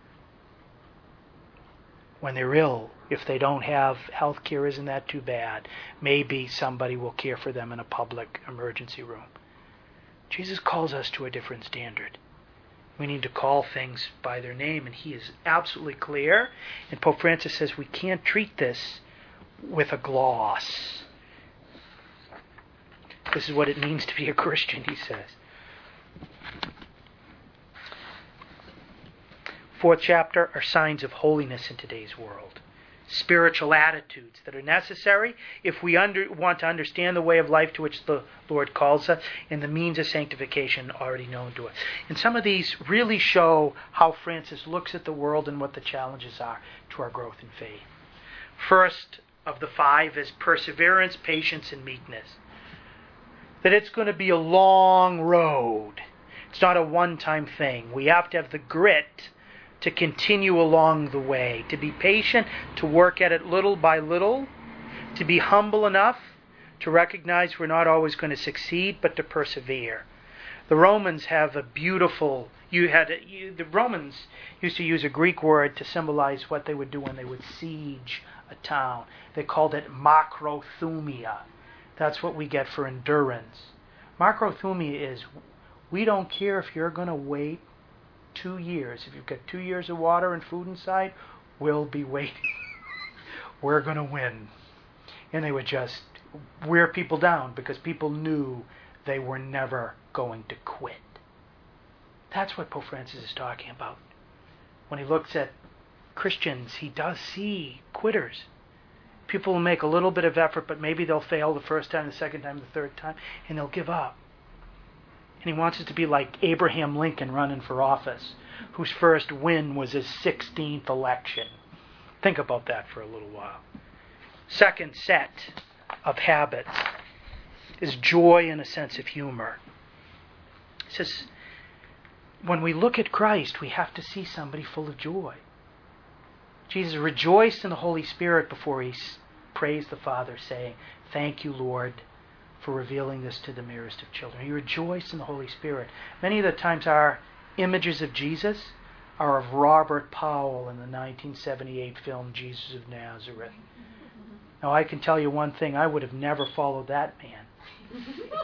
When they're ill, if they don't have health care, isn't that too bad? Maybe somebody will care for them in a public emergency room. Jesus calls us to a different standard. We need to call things by their name, and he is absolutely clear. And Pope Francis says we can't treat this with a gloss. This is what it means to be a Christian, he says. Fourth chapter are signs of holiness in today's world. Spiritual attitudes that are necessary if we under, want to understand the way of life to which the Lord calls us and the means of sanctification already known to us. And some of these really show how Francis looks at the world and what the challenges are to our growth in faith. First of the five is perseverance, patience, and meekness. That it's going to be a long road. It's not a one-time thing. We have to have the grit to continue along the way, to be patient, to work at it little by little, to be humble enough to recognize we're not always going to succeed, but to persevere. The Romans have a beautiful, you had you, the Romans used to use a Greek word to symbolize what they would do when they would siege a town. They called it makrothumia. That's what we get for endurance. Makrothumia is, we don't care if you're going to wait two years. If you've got two years of water and food inside, we'll be waiting. We're going to win. And they would just wear people down because people knew they were never going to quit. That's what Pope Francis is talking about. When he looks at Christians, he does see quitters. People will make a little bit of effort, but maybe they'll fail the first time, the second time, the third time, and they'll give up. And he wants it to be like Abraham Lincoln running for office, whose first win was his sixteenth election. Think about that for a little while. Second set of habits is joy and a sense of humor. It says, when we look at Christ, we have to see somebody full of joy. Jesus rejoiced in the Holy Spirit before he praised the Father, saying, thank you, Lord, for revealing this to the merest of children. He rejoiced in the Holy Spirit. Many of the times our images of Jesus are of Robert Powell in the nineteen seventy-eight film Jesus of Nazareth. Now I can tell you one thing, I would have never followed that man.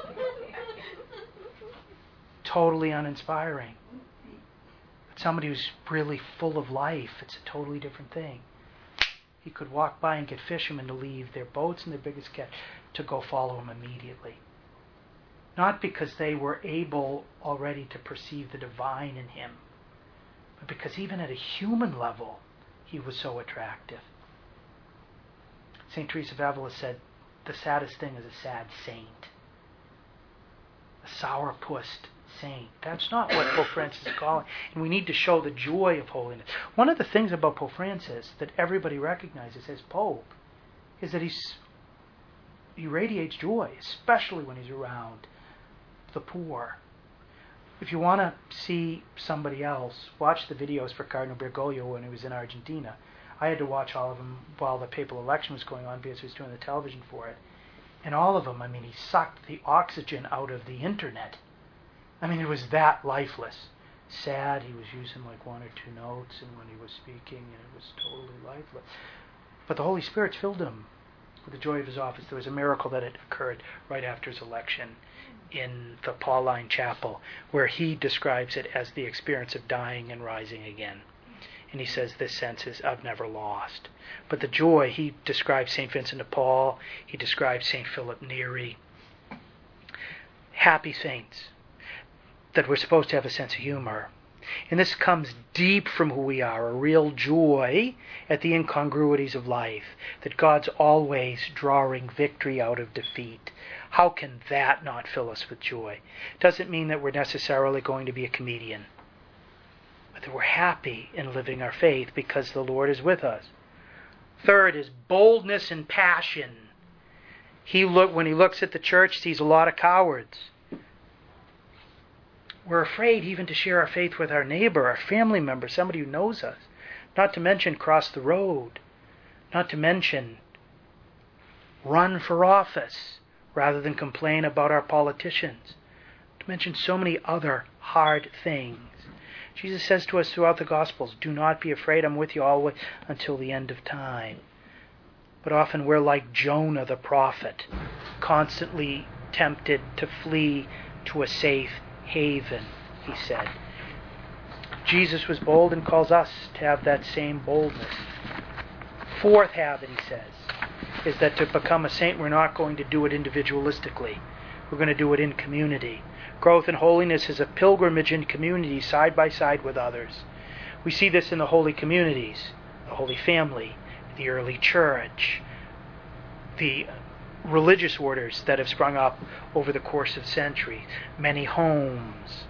Totally uninspiring. But somebody who's really full of life, it's a totally different thing. He could walk by and get fishermen to leave their boats and their biggest catch to go follow him immediately. Not because they were able already to perceive the divine in him, but because even at a human level, he was so attractive. Saint Teresa of Avila said, the saddest thing is a sad saint. A sourpussed saint. That's not what Pope Francis is calling. And we need to show the joy of holiness. One of the things about Pope Francis that everybody recognizes as Pope is that he's he radiates joy, especially when he's around the poor. If you want to see somebody else, watch the videos for Cardinal Bergoglio when he was in Argentina. I had to watch all of them while the papal election was going on because he was doing the television for it. And all of them, I mean, he sucked the oxygen out of the internet. I mean, it was that lifeless. Sad, he was using like one or two notes and when he was speaking, and it was totally lifeless. But the Holy Spirit filled him with the joy of his office. There was a miracle that had occurred right after his election in the Pauline Chapel, where he describes it as the experience of dying and rising again. And he says this sense is I've never lost. But the joy, he describes Saint Vincent de Paul, he describes Saint Philip Neri. Happy saints, that we're supposed to have a sense of humor. And this comes deep from who we are, a real joy at the incongruities of life, that God's always drawing victory out of defeat. How can that not fill us with joy? Doesn't mean that we're necessarily going to be a comedian, but that we're happy in living our faith because the Lord is with us. Third is boldness and passion. He look when he looks at the church, sees a lot of cowards. We're afraid even to share our faith with our neighbor, our family member, somebody who knows us. Not to mention cross the road. Not to mention run for office rather than complain about our politicians. To mention so many other hard things. Jesus says to us throughout the Gospels, do not be afraid, I'm with you always until the end of time. But often we're like Jonah the prophet, constantly tempted to flee to a safe haven, he said. Jesus was bold and calls us to have that same boldness. Fourth habit, he says, is that to become a saint, we're not going to do it individualistically. We're going to do it in community. Growth in holiness is a pilgrimage in community, side by side with others. We see this in the holy communities, the Holy Family, the early church, the religious orders that have sprung up over the course of centuries, many homes.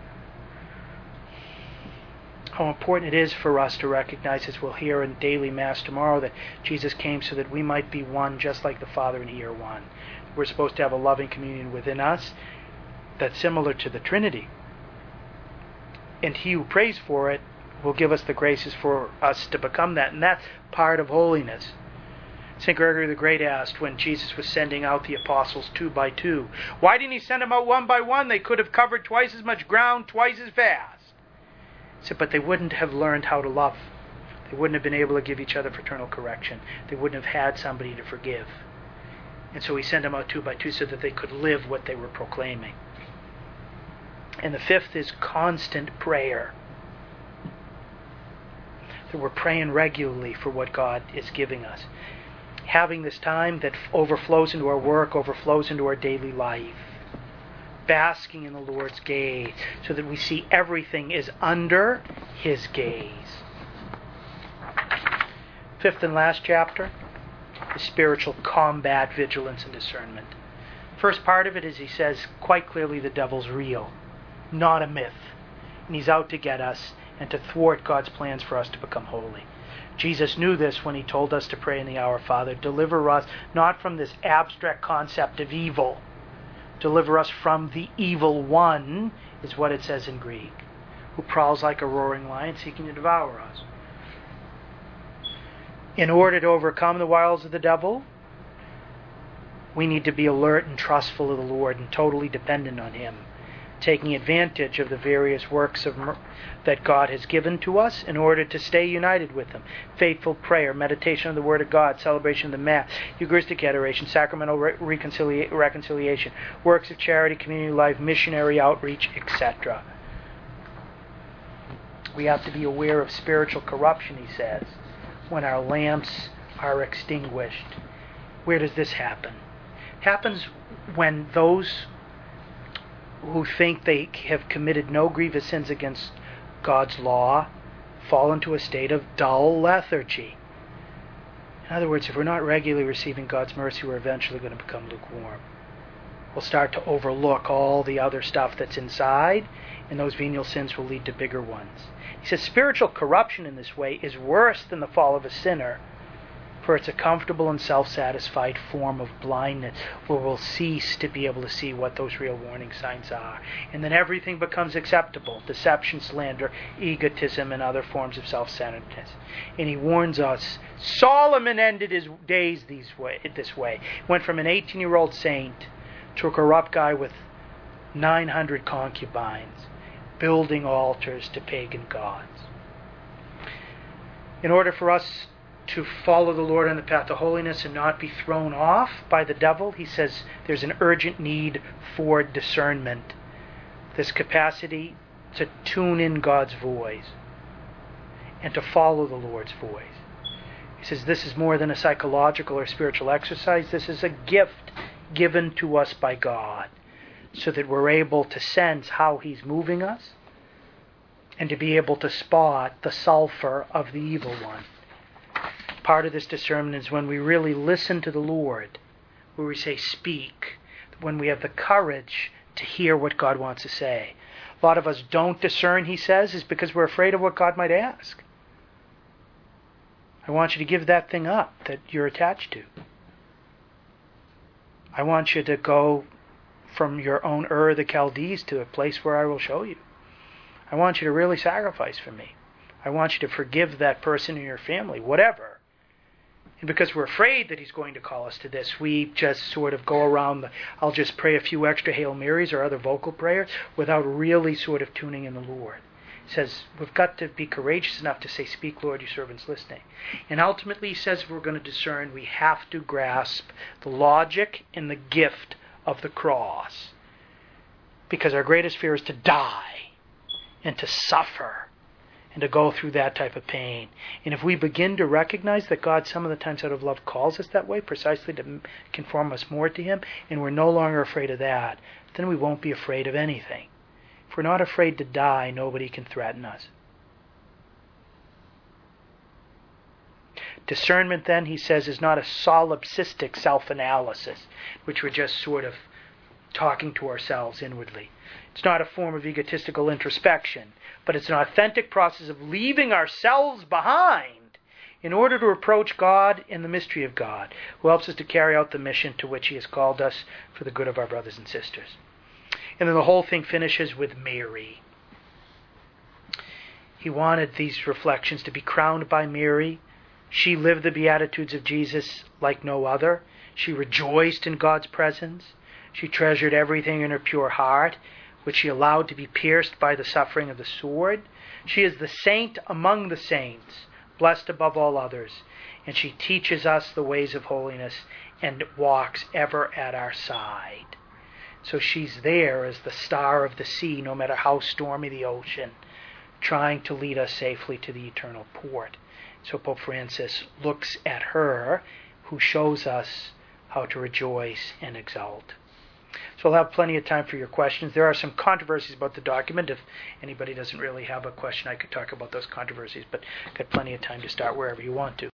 How important it is for us to recognize, as we'll hear in daily Mass tomorrow, that Jesus came so that we might be one just like the Father and He are one. We're supposed to have a loving communion within us that's similar to the Trinity. And He who prays for it will give us the graces for us to become that. And that's part of holiness. Saint Gregory the Great asked when Jesus was sending out the apostles two by two, why didn't He send them out one by one? They could have covered twice as much ground twice as fast. He said, but they wouldn't have learned how to love. They wouldn't have been able to give each other fraternal correction. They wouldn't have had somebody to forgive. And so He sent them out two by two so that they could live what they were proclaiming. And the fifth is constant prayer. That we're praying regularly for what God is giving us. Having this time that overflows into our work, overflows into our daily life. Basking in the Lord's gaze so that we see everything is under His gaze. Fifth and last chapter is spiritual combat, vigilance, and discernment. First part of it is, he says quite clearly, the devil's real, not a myth. And he's out to get us and to thwart God's plans for us to become holy. Jesus knew this when He told us to pray in the Our Father, deliver us not from this abstract concept of evil. Deliver us from the evil one, is what it says in Greek, who prowls like a roaring lion seeking to devour us. In order to overcome the wiles of the devil, we need to be alert and trustful of the Lord and totally dependent on Him, taking advantage of the various works of mer- that God has given to us in order to stay united with Him. Faithful prayer, meditation on the Word of God, celebration of the Mass, Eucharistic adoration, sacramental re- reconcilia- reconciliation, works of charity, community life, missionary outreach, et cetera. We have to be aware of spiritual corruption, he says, when our lamps are extinguished. Where does this happen? It happens when those who think they have committed no grievous sins against God's law fall into a state of dull lethargy. In other words, if we're not regularly receiving God's mercy, we're eventually going to become lukewarm. We'll start to overlook all the other stuff that's inside, and those venial sins will lead to bigger ones. He says spiritual corruption in this way is worse than the fall of a sinner, For it's a comfortable and self-satisfied form of blindness where we'll cease to be able to see what those real warning signs are. And then everything becomes acceptable. Deception, slander, egotism, and other forms of self-centeredness. And he warns us, Solomon ended his days these way, this way. Went from an eighteen-year-old saint to a corrupt guy with nine hundred concubines, building altars to pagan gods. In order for us to follow the Lord on the path to holiness and not be thrown off by the devil, he says there's an urgent need for discernment. This capacity to tune in God's voice and to follow the Lord's voice. He says this is more than a psychological or spiritual exercise. This is a gift given to us by God so that we're able to sense how He's moving us and to be able to spot the sulfur of the evil one. Part of this discernment is when we really listen to the Lord, where we say, speak, when we have the courage to hear what God wants to say. A lot of us don't discern, he says, is because we're afraid of what God might ask. I want you to give that thing up that you're attached to. I want you to go from your own Ur of the Chaldees to a place where I will show you. I want you to really sacrifice for me. I want you to forgive that person in your family, whatever. And because we're afraid that he's going to call us to this, we just sort of go around the, I'll just pray a few extra Hail Marys or other vocal prayers without really sort of tuning in the Lord. He says, we've got to be courageous enough to say, speak, Lord, your servant's listening. And ultimately, he says, if we're going to discern, we have to grasp the logic and the gift of the cross. Because our greatest fear is to die and to suffer and to go through that type of pain. And if we begin to recognize that God some of the times out of love calls us that way, precisely to conform us more to Him, and we're no longer afraid of that, then we won't be afraid of anything. If we're not afraid to die, nobody can threaten us. Discernment, then, he says, is not a solipsistic self-analysis, which we're just sort of talking to ourselves inwardly. It's not a form of egotistical introspection, but it's an authentic process of leaving ourselves behind in order to approach God in the mystery of God, who helps us to carry out the mission to which He has called us for the good of our brothers and sisters. And then the whole thing finishes with Mary. He wanted these reflections to be crowned by Mary. She lived the Beatitudes of Jesus like no other. She rejoiced in God's presence. She treasured everything in her pure heart, which she allowed to be pierced by the suffering of the sword. She is the saint among the saints, blessed above all others, and she teaches us the ways of holiness and walks ever at our side. So she's there as the star of the sea, no matter how stormy the ocean, trying to lead us safely to the eternal port. So Pope Francis looks at her, who shows us how to rejoice and exult. So we'll have plenty of time for your questions. There are some controversies about the document. If anybody doesn't really have a question, I could talk about those controversies, but got plenty of time to start wherever you want to.